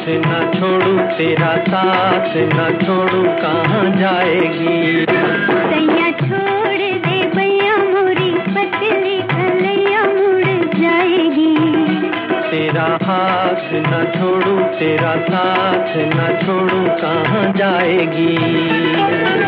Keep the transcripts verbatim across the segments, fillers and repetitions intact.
हाथ न छोड़ू तेरा साथ न छोड़ू कहाँ जाएगी। सैया छोड़ दे भैया मोरी पतली कलैया मुड़ जाएगी। तेरा हाथ न छोड़ू तेरा साथ न छोड़ू कहाँ जाएगी।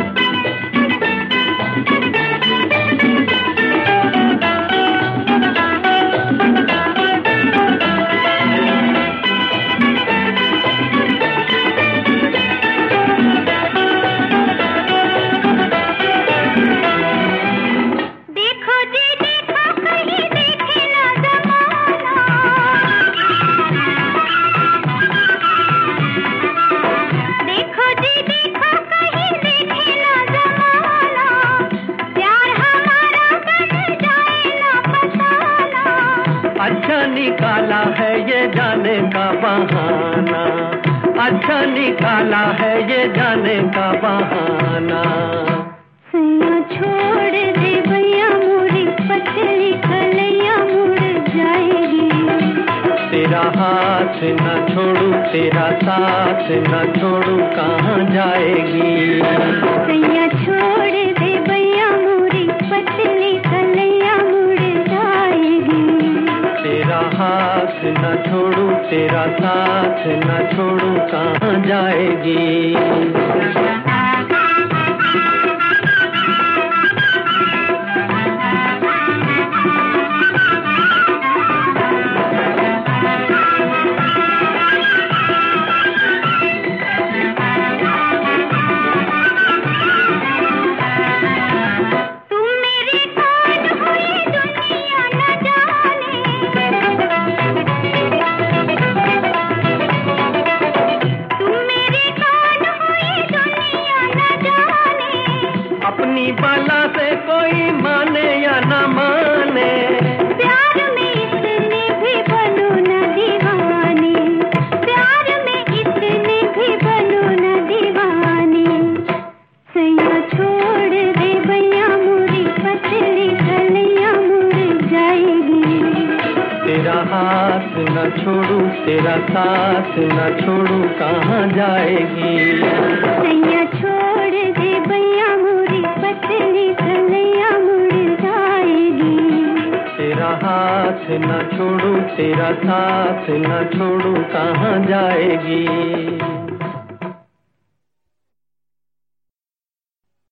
अच्छा निकाला है ये जाने का बहाना, अच्छा निकाला है ये जाने का बहाना। सैया छोड़ दे भैया मोरी पतली कलैया मुड़ जाएगी। तेरा हाथ न छोड़ू तेरा साथ न छोड़ू कहाँ जाएगी। सैया छोड़ दे भैया मोरी पतली कलैया मुड़ जाएगी। तेरा हाथ न छोड़ू तेरा साथ न छोड़ू कहाँ जाएगी। अपनी बाला से कोई माने या न माने, प्यार में इतने भी बनो न दीवाने, प्यार में इतने भी बनो न दीवाने। सैया छोड़ दे भैया मोरी पतली कलैया मुड़ जाएगी। तेरा हाथ न छोड़ू तेरा साथ न छोड़ू कहाँ जाएगी। सैया छोड़ दे भैया मोरी पतली कलैया मुड़ जाएगी। तेरा हाथ न छोड़ू तेरा साथ न छोड़ू कहाँ जाएगी।